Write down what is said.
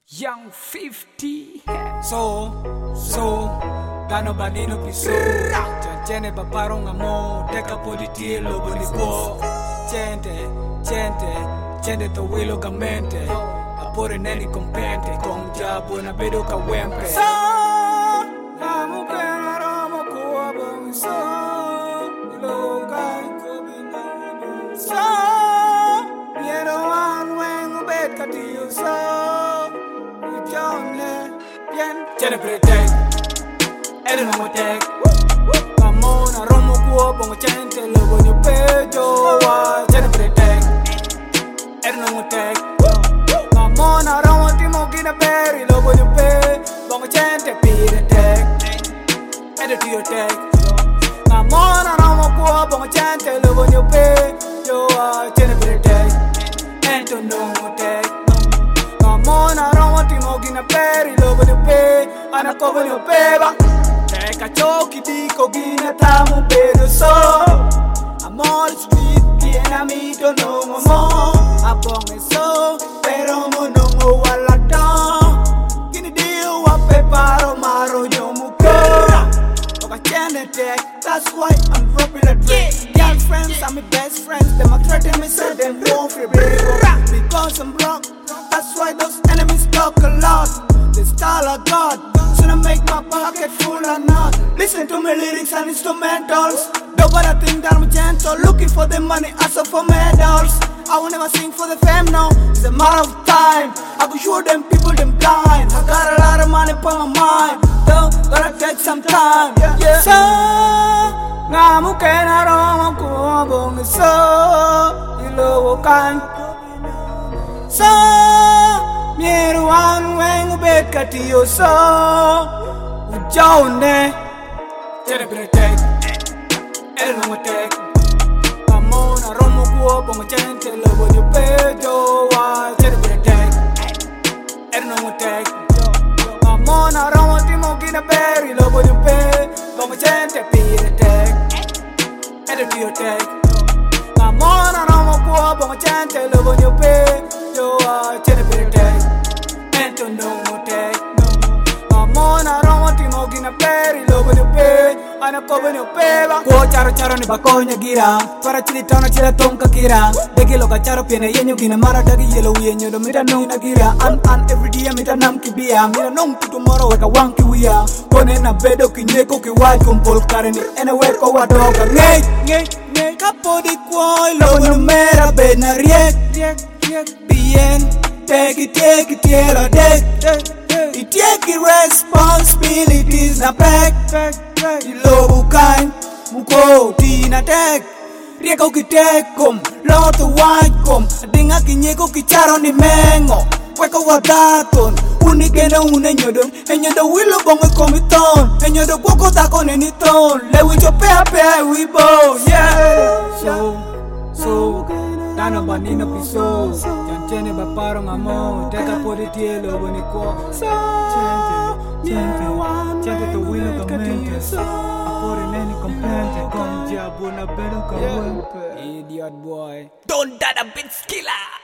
Young 50 Dano banino piso Chene paparong amo Teka politi lo boniko Chente to wilo gamente Apore neni compente Kong jabo na bedo ka wempe Namu kena romo kuwa bong Logai Niero wan weng ubet katiyo Chene pretend, ere no motek. Kamona romo kuo bongo chente lobo nyo pejo wa. Chene pretend, ere no motek. Kamona romo timo gina berry lobo nyo pe bongo chente pire tek. Ere tiyo tek. Kamona romo kuo bongo chente lobo nyo pejo wa. Chene pretend, ento no motek. Kamona romo timo gina berry lobo nyo pe. Ana kobo nyo peba Teka choki diko gina tamu bedo so I'm on the street kiena mito nongo mo Abong so pero mo nongo wala don Gini dio wape paro maro nyomuko Oka chene tek That's why I'm dropping a drink Girlfriends are my best friends Them are threatening me so them won't feel brave Because I'm broke That's why those enemies talk a lot They style a god Should I make my pocket full or not? Listen to my lyrics and instrumentals Nobody think that I'm gentle Looking for the money, also for medals I will never sing for the fame, no It's a matter of time I could show them people, them blind I got a lot of money on my mind Though, gotta take some time So, ngamu kena romo kuobong so Ilowo kan So Mieru wan weng ubet katiyo so Ujawne Chene pretek Ere no motek Kamona romo kuo bongo chente lobo nyo pejo wa Chene pretek Ere no motek Kamona romo timo gina berry lobo nyo pe Bongo chente pire tek Ere tiyo tek Kamona romo kuo bongo chente lobo nyo pejo wa Chene pretek Ento no motek Kamona romo timo gina peri lobo nyo pe Ana kobo nyo peba Kuo charo ni bako nya gira Para chili tauna chila tonka kira Degi loka charo piene yenyo gina mara dagi yelo wienyo Do mita nong na gira An every day mita nam kibia Mita nong tutu moro weka wang kiwia Kone na bedo kinyeko kiwaj kumpol kareni Ene weko wadoga Ngej Kapo di kuoi lobo nyo mera be na riek Bien Take it, yellow deck. You take it responsibilities na pack. Ilobo kind, muko tina tek. Rieko kitekom, loto waikom. Adinga kinyeko kicharo ni mengo. Weko wadaton, unikena unenyodon. Enyodo wilo bongo komiton. Enyodo kwoko tako neniton. Lewi chopea pea wibo, yeah. So, Dano banino piso Chene baparong amo Teka politi lobo niko Chente to wilo gamente Apore neni compente Kong jabo na bedo ka wempe Idiot boy Don Dada Beats Killer.